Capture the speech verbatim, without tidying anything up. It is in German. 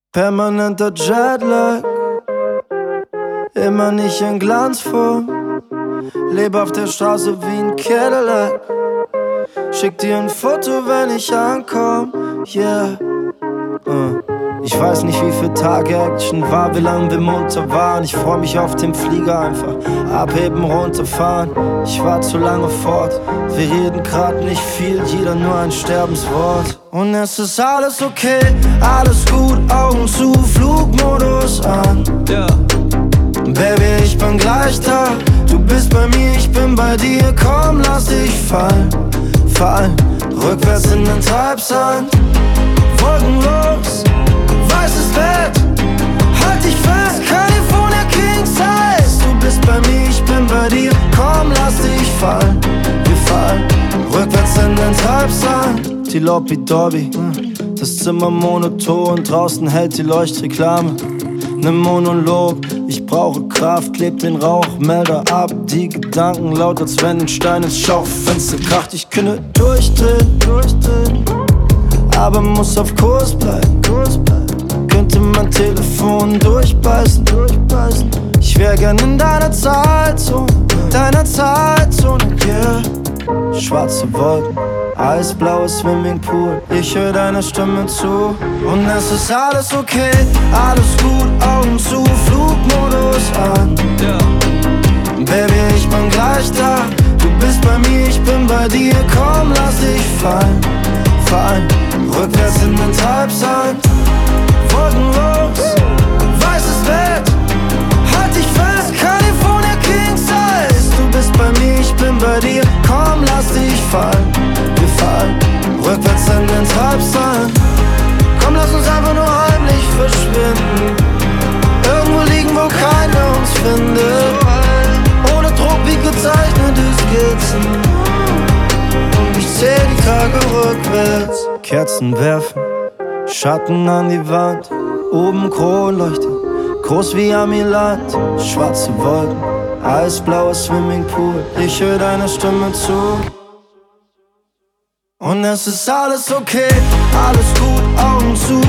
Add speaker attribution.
Speaker 1: Permanenter Jetlag, immer nicht in Glanzform. Lebe auf der Straße wie ein Cadillac. Schick dir ein Foto, wenn ich ankomm, yeah. uh. Ich weiß nicht, wie viel Tage Action war, wie lange wir munter waren. Ich freu mich auf den Flieger, einfach abheben, runterfahren. Ich war zu lange fort, wir reden grad nicht viel, jeder nur ein Sterbenswort. Und es ist alles okay, alles gut, Augen zu, Flugmodus an, yeah. Baby, ich bin gleich da, du bist bei mir, ich bin bei dir. Komm, lass dich fallen, fallen, rückwärts in den Treibsand. Wolkenlos, weißes Bett, halt dich fest, California King Size. Du bist bei mir, ich bin bei dir, komm, lass dich fallen. Wir fallen, rückwärts in den Treibsand. Die Lobby Dobby, das Zimmer monoton, draußen hält die Leuchtreklame. Ne Monolog, ich brauche Kraft, kleb den Rauch, Melder ab, die Gedanken laut, als wenn ein Stein ins Schaufenster kracht. Ich könnte durchdrehen, durchdrehen, aber muss auf Kurs bleiben, Kurs bleiben. Könnte mein Telefon durchbeißen, durchbeißen. Ich wär gern in deiner Zeitzone, deiner Zeitzone, yeah. Schwarze Wolken, eisblaues Swimmingpool, ich hör deiner Stimme zu. Und es ist alles okay, alles gut, Augen zu, Flugmodus an, yeah. Baby, ich bin gleich da, du bist bei mir, ich bin bei dir. Komm, lass dich fallen, fallen, rückwärts in den Treibsand. Wolkenlos, weißes Bett, halt dich fest, California King Size. Du bist bei mir, ich bin bei dir, komm, lass dich fallen. Wir fallen, rückwärts in den Treibsand. Komm, lass uns einfach nur heimlich verschwinden, irgendwo liegen, wo keiner uns findet. Ohne Druck wie gezeichnete Skizzen, und ich zähl die Tage rückwärts. Kerzen werfen, Schatten an die Wand, oben Kronleuchter, groß wie Amiland. Schwarze Wolken, eisblaues Swimmingpool, ich hör deiner Stimme zu. Und es ist alles okay, alles gut, Augen zu,